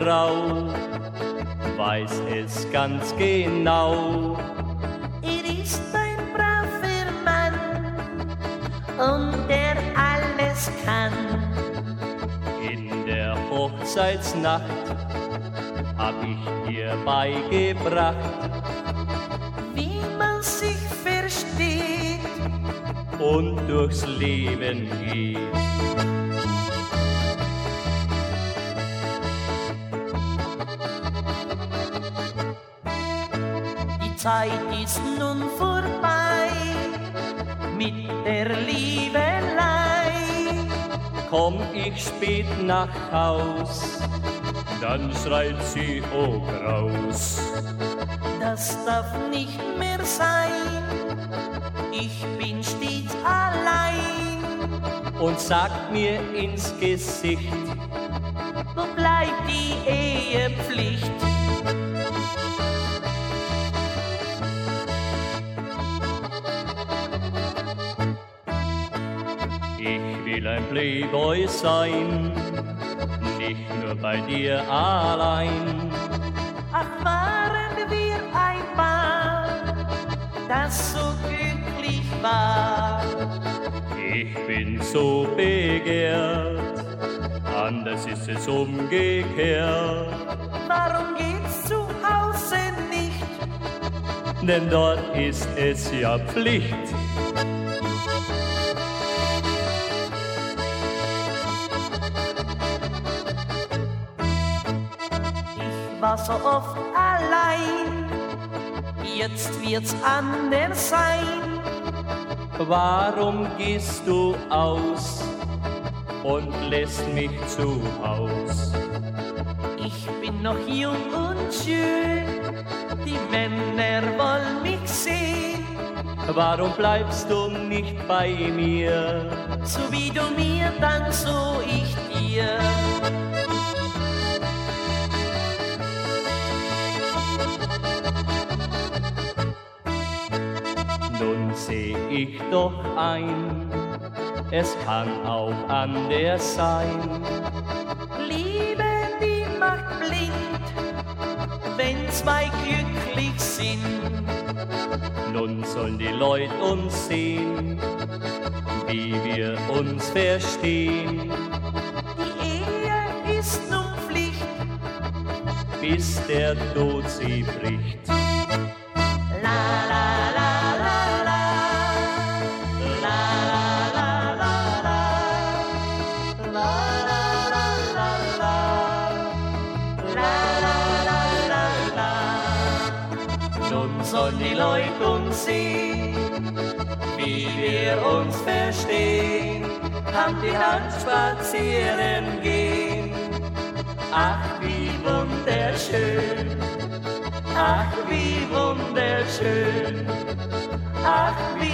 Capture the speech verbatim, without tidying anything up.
Frau weiß es ganz genau. Er ist ein braver Mann und der alles kann. In der Hochzeitsnacht hab ich ihr beigebracht, wie man sich versteht und durchs Leben geht. Die Zeit ist nun vorbei mit der Liebelei. Komm ich spät nach Haus, dann schreit sie, oh graus. Das darf nicht mehr sein, ich bin stets allein. Und sagt mir ins Gesicht, wo bleibt die Ehepflicht? ich will ein Playboy sein, nicht nur bei dir allein. Ach, waren wir ein Paar, das so glücklich war. Ich bin so begehrt, anders ist es umgekehrt. Warum geht's zu Hause nicht? Denn dort ist es ja Pflicht. Ich war so oft allein, jetzt wird's anders sein. Warum gehst du aus und lässt mich zu Haus? Ich bin noch jung und schön, die Männer wollen mich sehen. Warum bleibst du nicht bei mir? So wie du mir, dann so ich dir. Nun seh ich doch ein, es kann auch anders sein. Liebe, die macht blind, wenn zwei glücklich sind. Nun sollen die Leute uns sehen, wie wir uns verstehen. Die Ehe ist nun Pflicht, bis der Tod sie bricht. la la la la la, la la la la la, la la la la la, la la la la la. Nun sollen die Leute uns sehen, wie wir uns verstehen, Hand in Hand spazieren gehen. Ach, wie wunderschön, ach, wie wunderschön, ach, wie